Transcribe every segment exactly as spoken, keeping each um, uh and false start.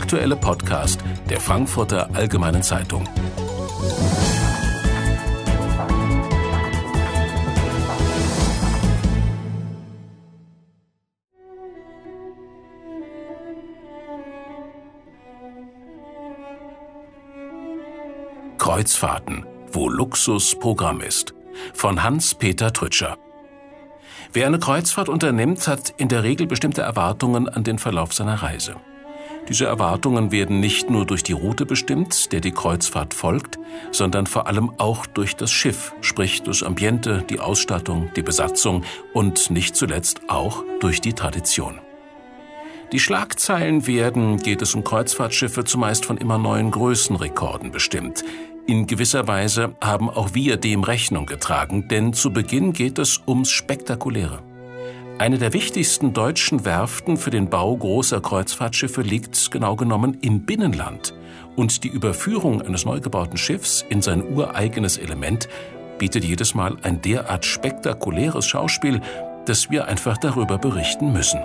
aktuelle Podcast der Frankfurter Allgemeinen Zeitung. Kreuzfahrten, wo Luxus Programm ist. Von Hans-Peter Trütscher. Wer eine Kreuzfahrt unternimmt, hat in der Regel bestimmte Erwartungen an den Verlauf seiner Reise. Diese Erwartungen werden nicht nur durch die Route bestimmt, der die Kreuzfahrt folgt, sondern vor allem auch durch das Schiff, sprich das Ambiente, die Ausstattung, die Besatzung und nicht zuletzt auch durch die Tradition. Die Schlagzeilen werden, geht es um Kreuzfahrtschiffe, zumeist von immer neuen Größenrekorden bestimmt. In gewisser Weise haben auch wir dem Rechnung getragen, denn zu Beginn geht es ums Spektakuläre. Eine der wichtigsten deutschen Werften für den Bau großer Kreuzfahrtschiffe liegt genau genommen im Binnenland. Und die Überführung eines neu gebauten Schiffs in sein ureigenes Element bietet jedes Mal ein derart spektakuläres Schauspiel, dass wir einfach darüber berichten müssen.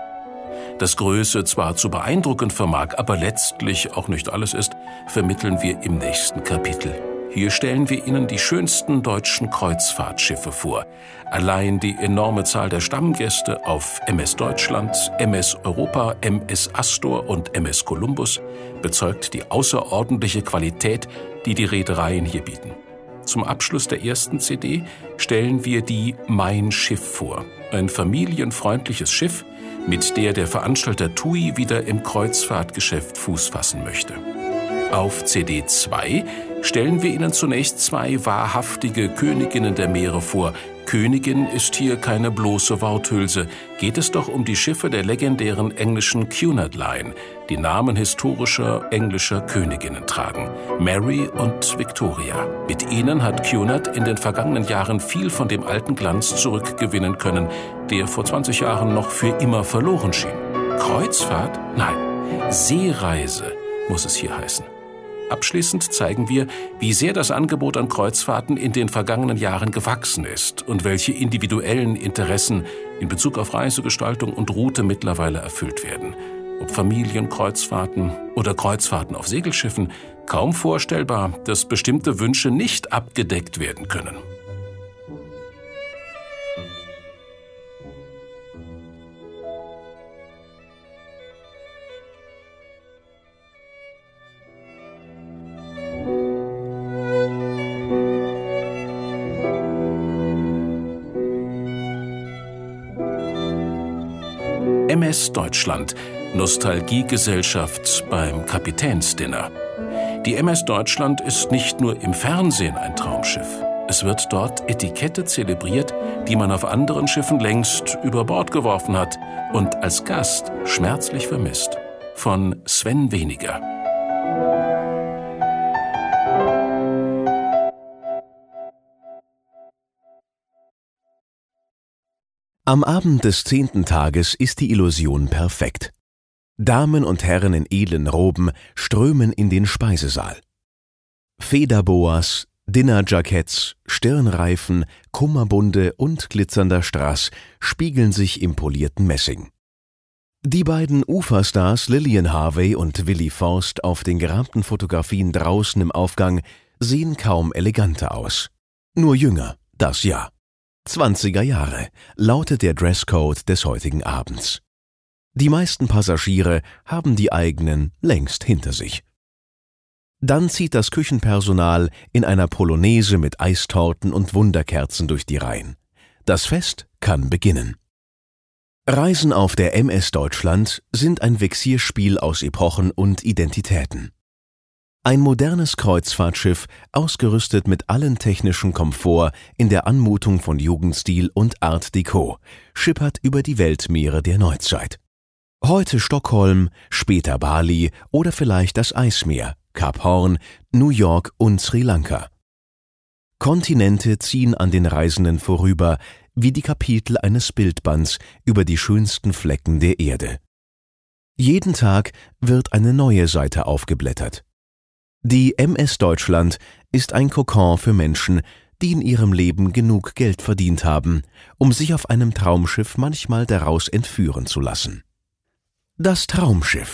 Dass Größe zwar zu beeindrucken vermag, aber letztlich auch nicht alles ist, vermitteln wir im nächsten Kapitel. Hier stellen wir Ihnen die schönsten deutschen Kreuzfahrtschiffe vor. Allein die enorme Zahl der Stammgäste auf M S Deutschland, M S Europa, M S Astor und M S Columbus bezeugt die außerordentliche Qualität, die die Reedereien hier bieten. Zum Abschluss der ersten C D stellen wir die Mein Schiff vor. Ein familienfreundliches Schiff, mit der der Veranstalter T U I wieder im Kreuzfahrtgeschäft Fuß fassen möchte. Auf C D zwei stellen wir Ihnen zunächst zwei wahrhaftige Königinnen der Meere vor. Königin ist hier keine bloße Worthülse, geht es doch um die Schiffe der legendären englischen Cunard Line, die Namen historischer englischer Königinnen tragen, Mary und Victoria. Mit ihnen hat Cunard in den vergangenen Jahren viel von dem alten Glanz zurückgewinnen können, der vor zwanzig Jahren noch für immer verloren schien. Kreuzfahrt? Nein, Seereise muss es hier heißen. Abschließend zeigen wir, wie sehr das Angebot an Kreuzfahrten in den vergangenen Jahren gewachsen ist und welche individuellen Interessen in Bezug auf Reisegestaltung und Route mittlerweile erfüllt werden. Ob Familienkreuzfahrten oder Kreuzfahrten auf Segelschiffen, kaum vorstellbar, dass bestimmte Wünsche nicht abgedeckt werden können. M S Deutschland, Nostalgiegesellschaft beim Kapitänsdinner. Die M S Deutschland ist nicht nur im Fernsehen ein Traumschiff. Es wird dort Etikette zelebriert, die man auf anderen Schiffen längst über Bord geworfen hat und als Gast schmerzlich vermisst. Von Sven Weniger. Am Abend des zehnten Tages ist die Illusion perfekt. Damen und Herren in edlen Roben strömen in den Speisesaal. Federboas, Dinnerjacketts, Stirnreifen, Kummerbunde und glitzernder Strass spiegeln sich im polierten Messing. Die beiden Uferstars Lillian Harvey und Willi Forst auf den gerahmten Fotografien draußen im Aufgang sehen kaum eleganter aus. Nur jünger, das ja. zwanziger Jahre lautet der Dresscode des heutigen Abends. Die meisten Passagiere haben die eigenen längst hinter sich. Dann zieht das Küchenpersonal in einer Polonaise mit Eistorten und Wunderkerzen durch die Reihen. Das Fest kann beginnen. Reisen auf der M S Deutschland sind ein Vexierspiel aus Epochen und Identitäten. Ein modernes Kreuzfahrtschiff, ausgerüstet mit allen technischen Komfort in der Anmutung von Jugendstil und Art Deco, schippert über die Weltmeere der Neuzeit. Heute Stockholm, später Bali oder vielleicht das Eismeer, Kap Horn, New York und Sri Lanka. Kontinente ziehen an den Reisenden vorüber, wie die Kapitel eines Bildbands über die schönsten Flecken der Erde. Jeden Tag wird eine neue Seite aufgeblättert. Die M S Deutschland ist ein Kokon für Menschen, die in ihrem Leben genug Geld verdient haben, um sich auf einem Traumschiff manchmal daraus entführen zu lassen. Das Traumschiff.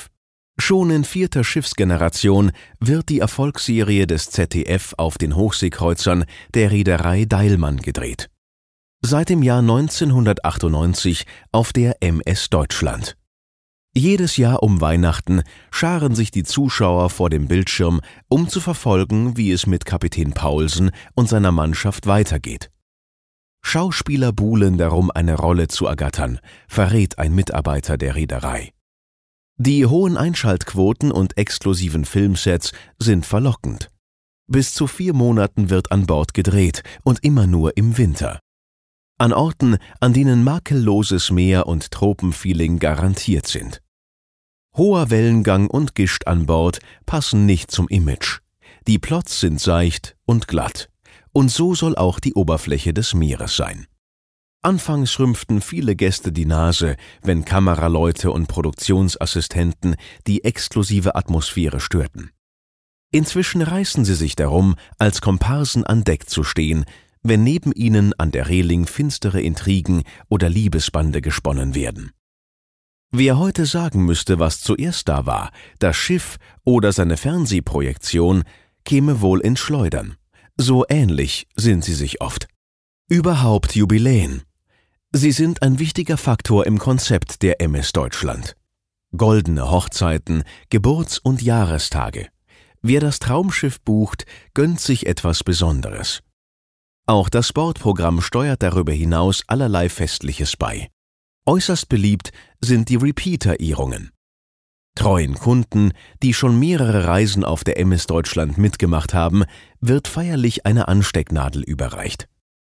Schon in vierter Schiffsgeneration wird die Erfolgsserie des Z D F auf den Hochseekreuzern der Reederei Deilmann gedreht. Seit dem Jahr neunzehnhundertachtundneunzig auf der M S Deutschland. Jedes Jahr um Weihnachten scharen sich die Zuschauer vor dem Bildschirm, um zu verfolgen, wie es mit Kapitän Paulsen und seiner Mannschaft weitergeht. Schauspieler buhlen darum, eine Rolle zu ergattern, verrät ein Mitarbeiter der Reederei. Die hohen Einschaltquoten und exklusiven Filmsets sind verlockend. Bis zu vier Monaten wird an Bord gedreht und immer nur im Winter. An Orten, an denen makelloses Meer und Tropenfeeling garantiert sind. Hoher Wellengang und Gischt an Bord passen nicht zum Image. Die Plots sind seicht und glatt. Und so soll auch die Oberfläche des Meeres sein. Anfangs rümpften viele Gäste die Nase, wenn Kameraleute und Produktionsassistenten die exklusive Atmosphäre störten. Inzwischen reißen sie sich darum, als Komparsen an Deck zu stehen, wenn neben ihnen an der Reling finstere Intrigen oder Liebesbande gesponnen werden. Wer heute sagen müsste, was zuerst da war, das Schiff oder seine Fernsehprojektion, käme wohl ins Schleudern. So ähnlich sind sie sich oft. Überhaupt Jubiläen. Sie sind ein wichtiger Faktor im Konzept der M S Deutschland. Goldene Hochzeiten, Geburts- und Jahrestage. Wer das Traumschiff bucht, gönnt sich etwas Besonderes. Auch das Sportprogramm steuert darüber hinaus allerlei Festliches bei. Äußerst beliebt sind die Repeater-Ehrungen. Treuen Kunden, die schon mehrere Reisen auf der M S Deutschland mitgemacht haben, wird feierlich eine Anstecknadel überreicht.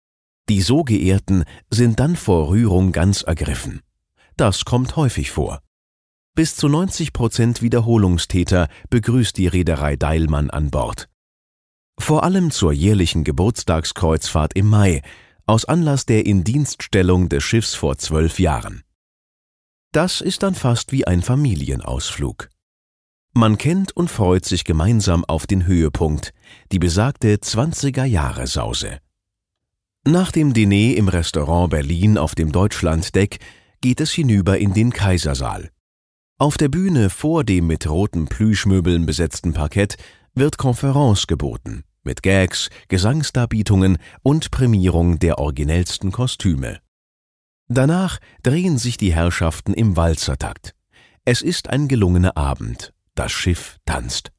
Die so Geehrten sind dann vor Rührung ganz ergriffen. Das kommt häufig vor. Bis zu neunzig Prozent Wiederholungstäter begrüßt die Reederei Deilmann an Bord. Vor allem zur jährlichen Geburtstagskreuzfahrt im Mai, aus Anlass der Indienststellung des Schiffs vor zwölf Jahren. Das ist dann fast wie ein Familienausflug. Man kennt und freut sich gemeinsam auf den Höhepunkt, die besagte zwanziger-Jahre-Sause. Nach dem Diner im Restaurant Berlin auf dem Deutschlanddeck geht es hinüber in den Kaisersaal. Auf der Bühne vor dem mit roten Plüschmöbeln besetzten Parkett wird Konferenz geboten, mit Gags, Gesangsdarbietungen und Prämierung der originellsten Kostüme. Danach drehen sich die Herrschaften im Walzertakt. Es ist ein gelungener Abend. Das Schiff tanzt.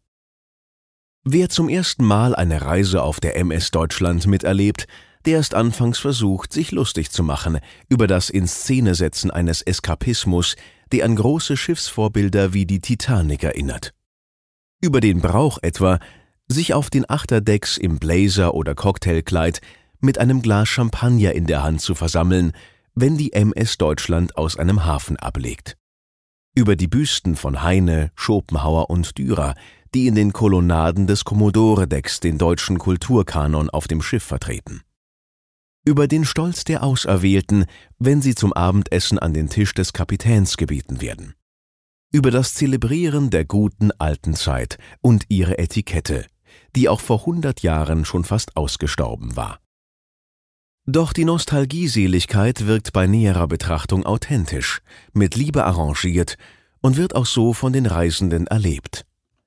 Wer zum ersten Mal eine Reise auf der M S Deutschland miterlebt, der ist anfangs versucht, sich lustig zu machen über das Inszenesetzen eines Eskapismus, der an große Schiffsvorbilder wie die Titanic erinnert. Über den Brauch etwa, sich auf den Achterdecks im Blazer oder Cocktailkleid mit einem Glas Champagner in der Hand zu versammeln, wenn die M S Deutschland aus einem Hafen ablegt. Über die Büsten von Heine, Schopenhauer und Dürer, die in den Kolonnaden des Commodore-Decks den deutschen Kulturkanon auf dem Schiff vertreten. Über den Stolz der Auserwählten, wenn sie zum Abendessen an den Tisch des Kapitäns gebeten werden. Über das Zelebrieren der guten alten Zeit und ihre Etikette, die auch vor hundert Jahren schon fast ausgestorben war. Doch die Nostalgieseligkeit wirkt bei näherer Betrachtung authentisch, mit Liebe arrangiert und wird auch so von den Reisenden erlebt.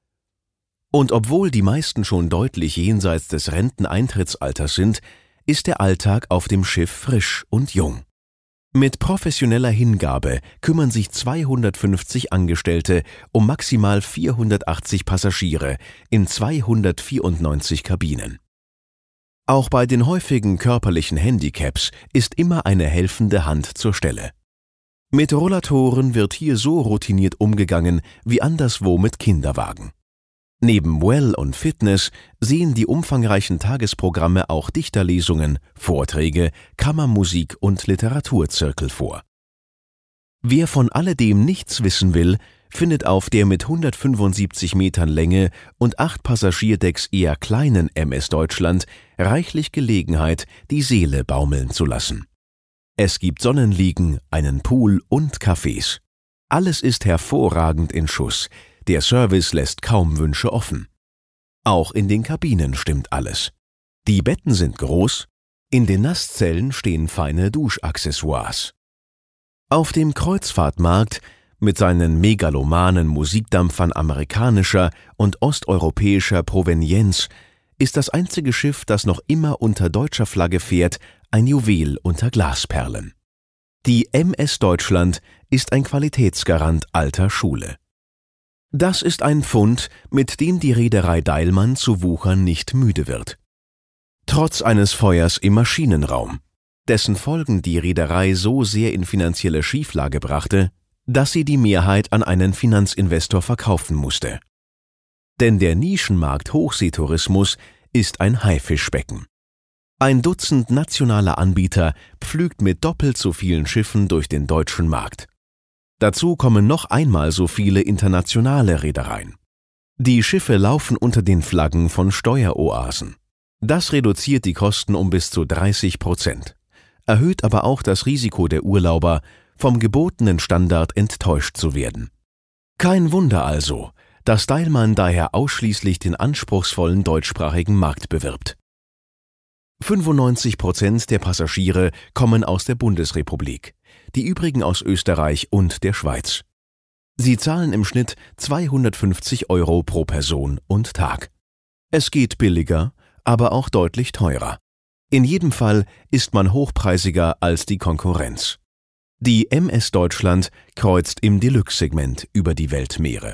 Und obwohl die meisten schon deutlich jenseits des Renteneintrittsalters sind, ist der Alltag auf dem Schiff frisch und jung. Mit professioneller Hingabe kümmern sich zweihundertfünfzig Angestellte um maximal vierhundertachtzig Passagiere in zweihundertvierundneunzig Kabinen. Auch bei den häufigen körperlichen Handicaps ist immer eine helfende Hand zur Stelle. Mit Rollatoren wird hier so routiniert umgegangen wie anderswo mit Kinderwagen. Neben Well und Fitness sehen die umfangreichen Tagesprogramme auch Dichterlesungen, Vorträge, Kammermusik und Literaturzirkel vor. Wer von alledem nichts wissen will, findet auf der mit hundertfünfundsiebzig Metern Länge und acht Passagierdecks eher kleinen M S Deutschland reichlich Gelegenheit, die Seele baumeln zu lassen. Es gibt Sonnenliegen, einen Pool und Cafés. Alles ist hervorragend in Schuss. Der Service lässt kaum Wünsche offen. Auch in den Kabinen stimmt alles. Die Betten sind groß, in den Nasszellen stehen feine Duschaccessoires. Auf dem Kreuzfahrtmarkt Mit seinen megalomanen Musikdampfern amerikanischer und osteuropäischer Provenienz ist das einzige Schiff, das noch immer unter deutscher Flagge fährt, ein Juwel unter Glasperlen. Die M S Deutschland ist ein Qualitätsgarant alter Schule. Das ist ein Pfund, mit dem die Reederei Deilmann zu wuchern nicht müde wird. Trotz eines Feuers im Maschinenraum, dessen Folgen die Reederei so sehr in finanzielle Schieflage brachte, dass sie die Mehrheit an einen Finanzinvestor verkaufen musste. Denn der Nischenmarkt Hochseetourismus ist ein Haifischbecken. Ein Dutzend nationaler Anbieter pflügt mit doppelt so vielen Schiffen durch den deutschen Markt. Dazu kommen noch einmal so viele internationale Reedereien. Die Schiffe laufen unter den Flaggen von Steueroasen. Das reduziert die Kosten um bis zu dreißig Prozent, erhöht aber auch das Risiko der Urlauber, vom gebotenen Standard enttäuscht zu werden. Kein Wunder also, dass Deilmann daher ausschließlich den anspruchsvollen deutschsprachigen Markt bewirbt. fünfundneunzig Prozent der Passagiere kommen aus der Bundesrepublik, die übrigen aus Österreich und der Schweiz. Sie zahlen im Schnitt zweihundertfünfzig Euro pro Person und Tag. Es geht billiger, aber auch deutlich teurer. In jedem Fall ist man hochpreisiger als die Konkurrenz. Die M S Deutschland kreuzt im Deluxe-Segment über die Weltmeere.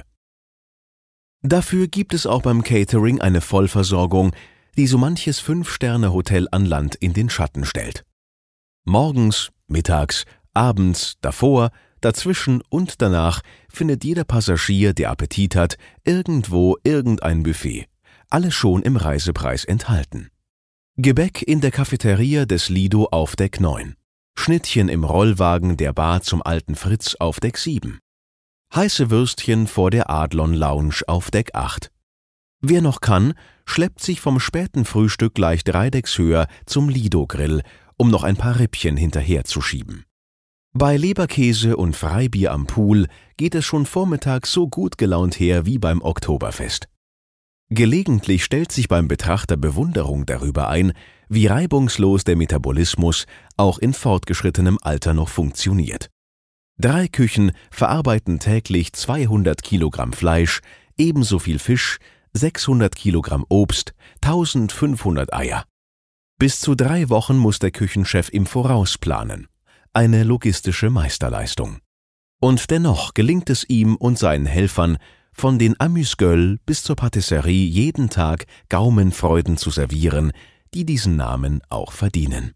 Dafür gibt es auch beim Catering eine Vollversorgung, die so manches Fünf-Sterne-Hotel an Land in den Schatten stellt. Morgens, mittags, abends, davor, dazwischen und danach findet jeder Passagier, der Appetit hat, irgendwo irgendein Buffet. Alles schon im Reisepreis enthalten. Gebäck in der Cafeteria des Lido auf Deck neun. Schnittchen im Rollwagen der Bar zum Alten Fritz auf Deck sieben. Heiße Würstchen vor der Adlon Lounge auf Deck acht. Wer noch kann, schleppt sich vom späten Frühstück gleich drei Decks höher zum Lido-Grill, um noch ein paar Rippchen hinterherzuschieben. Bei Leberkäse und Freibier am Pool geht es schon vormittags so gut gelaunt her wie beim Oktoberfest. Gelegentlich stellt sich beim Betrachter Bewunderung darüber ein, wie reibungslos der Metabolismus auch in fortgeschrittenem Alter noch funktioniert. Drei Küchen verarbeiten täglich zweihundert Kilogramm Fleisch, ebenso viel Fisch, sechshundert Kilogramm Obst, eintausendfünfhundert Eier. Bis zu drei Wochen muss der Küchenchef im Voraus planen. Eine logistische Meisterleistung. Und dennoch gelingt es ihm und seinen Helfern, von den Amüsgueule bis zur Patisserie jeden Tag Gaumenfreuden zu servieren, die diesen Namen auch verdienen.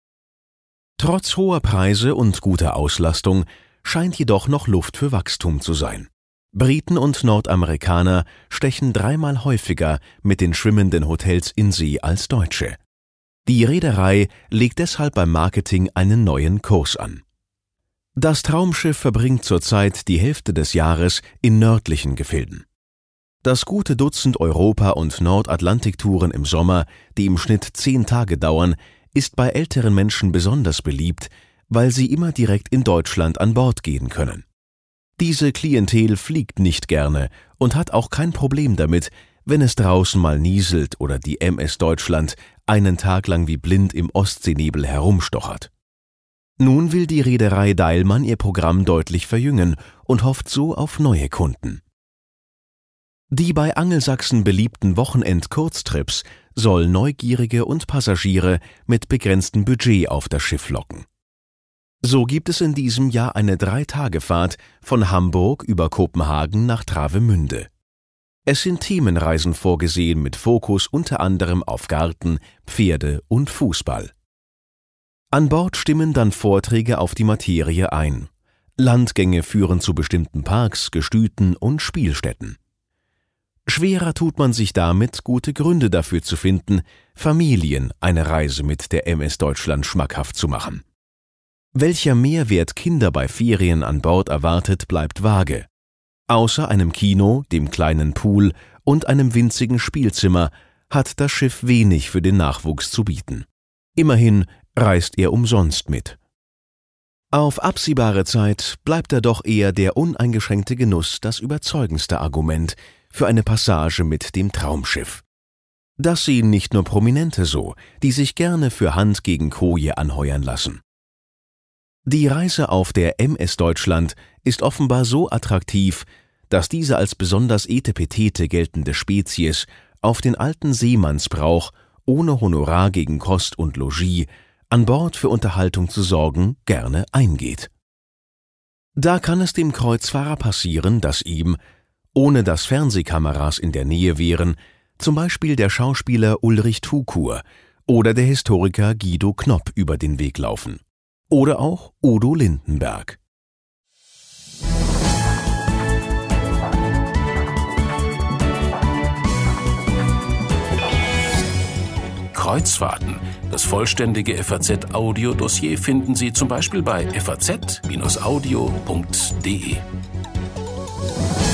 Trotz hoher Preise und guter Auslastung scheint jedoch noch Luft für Wachstum zu sein. Briten und Nordamerikaner stechen dreimal häufiger mit den schwimmenden Hotels in See als Deutsche. Die Reederei legt deshalb beim Marketing einen neuen Kurs an. Das Traumschiff verbringt zurzeit die Hälfte des Jahres in nördlichen Gefilden. Das gute Dutzend Europa- und Nordatlantiktouren im Sommer, die im Schnitt zehn Tage dauern, ist bei älteren Menschen besonders beliebt, weil sie immer direkt in Deutschland an Bord gehen können. Diese Klientel fliegt nicht gerne und hat auch kein Problem damit, wenn es draußen mal nieselt oder die M S Deutschland einen Tag lang wie blind im Ostseenebel herumstochert. Nun will die Reederei Deilmann ihr Programm deutlich verjüngen und hofft so auf neue Kunden. Die bei Angelsachsen beliebten Wochenend-Kurztrips sollen Neugierige und Passagiere mit begrenztem Budget auf das Schiff locken. So gibt es in diesem Jahr eine Drei-Tage-Fahrt von Hamburg über Kopenhagen nach Travemünde. Es sind Themenreisen vorgesehen mit Fokus unter anderem auf Garten, Pferde und Fußball. An Bord stimmen dann Vorträge auf die Materie ein. Landgänge führen zu bestimmten Parks, Gestüten und Spielstätten. Schwerer tut man sich damit, gute Gründe dafür zu finden, Familien eine Reise mit der M S Deutschland schmackhaft zu machen. Welcher Mehrwert Kinder bei Ferien an Bord erwartet, bleibt vage. Außer einem Kino, dem kleinen Pool und einem winzigen Spielzimmer hat das Schiff wenig für den Nachwuchs zu bieten. Immerhin reist er umsonst mit. Auf absehbare Zeit bleibt er doch eher der uneingeschränkte Genuss das überzeugendste Argument für eine Passage mit dem Traumschiff. Das sehen nicht nur Prominente so, die sich gerne für Hand gegen Koje anheuern lassen. Die Reise auf der M S Deutschland ist offenbar so attraktiv, dass diese als besonders etepetete geltende Spezies auf den alten Seemannsbrauch, ohne Honorar gegen Kost und Logis, an Bord für Unterhaltung zu sorgen, gerne eingeht. Da kann es dem Kreuzfahrer passieren, dass ihm, ohne dass Fernsehkameras in der Nähe wären, zum Beispiel der Schauspieler Ulrich Tukur oder der Historiker Guido Knopp über den Weg laufen. Oder auch Udo Lindenberg. Kreuzfahrten. Das vollständige F A Z-Audio-Dossier finden Sie zum Beispiel bei f a z Bindestrich audio Punkt de.